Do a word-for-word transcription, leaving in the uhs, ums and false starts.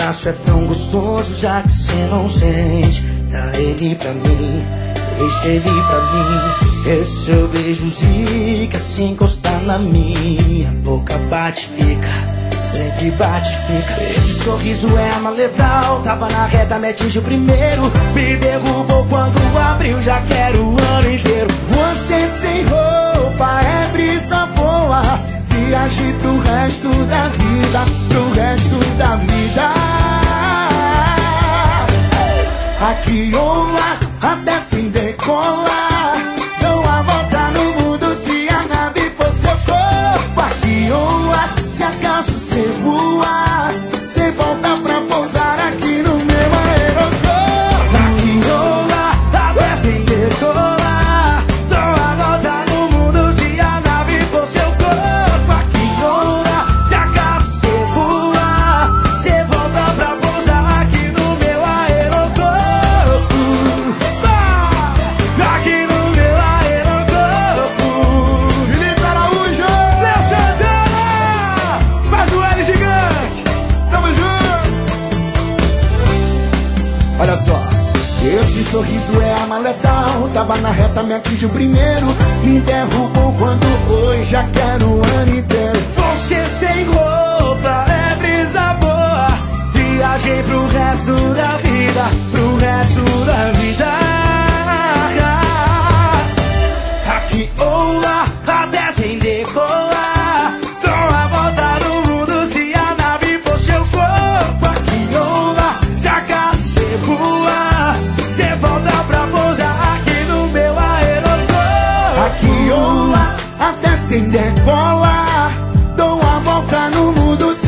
abraço é tão gostoso, já que cê não sente. Dá ele pra mim, deixa ele pra mim. Esse seu beijo zica, se encostar na minha boca bate, fica, sempre bate, fica. Esse sorriso é arma letal, tava na reta, me atingiu primeiro. Me derrubou quando abriu, já quero o ano inteiro. Você sem roupa é brisa boa, viagem pro resto da vida, pro resto da vida. Aqui ou lá, até sem decolar, dou a volta no mundo se a nave for seu corpo. Aqui ou lá, se acaso cê voar, cê volta pra pousar aqui no meu aeroporto. Aqui ou lá, até sem decolar, dou a volta no mundo se a nave for seu corpo. Aqui ou lá, se acaso cê voar, cê volta pra pousar aqui no meu aeroporto. Ah, aqui no meu aeroporto. Felipe Araújo, Léo Santana, faz o L gigante. tamo junto. Olha só, esse sorriso é arma letal, tava na reta, me atingiu primeiro. Me derrubou quando foi, já quero o ano inteiro. Você sem roupa é brisa boa, viagem pro resto da vida, pro resto da vida. Aqui ou lá, até sem decolar, dou a volta no mundo se a nave for seu corpo. Aqui ou lá, se acaso cê voar, cê volta pra pousar aqui no meu aeroporto. Aqui ou lá, até sem decolar, dou a volta no mundo.